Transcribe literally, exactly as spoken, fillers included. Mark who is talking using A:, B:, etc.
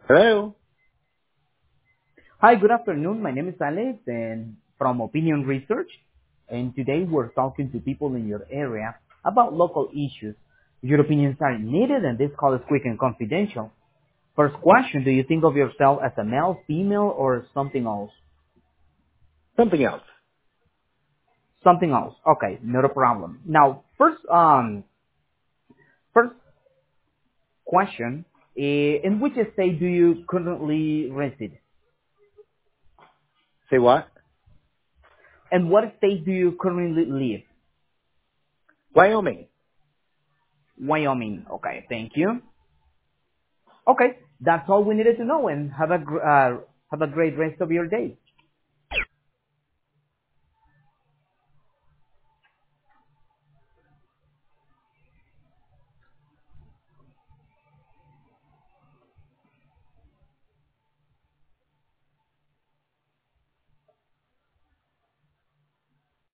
A: Hello.
B: Hi, good afternoon. My name is Alex and from Opinion Research. And today we're talking to people in your area about local issues. Your opinions are needed and this call is quick and confidential. First question, do you think of yourself as a male, female, or something else?
A: Something else.
B: Something else. Okay, not a problem. Now, first, um, first question, eh, in which state do you currently reside?
A: Say what?
B: And what state do you currently live?
A: Wyoming.
B: Wyoming. Okay, thank you. Okay, that's all we needed to know, and have a gr- uh, have a great rest of your day.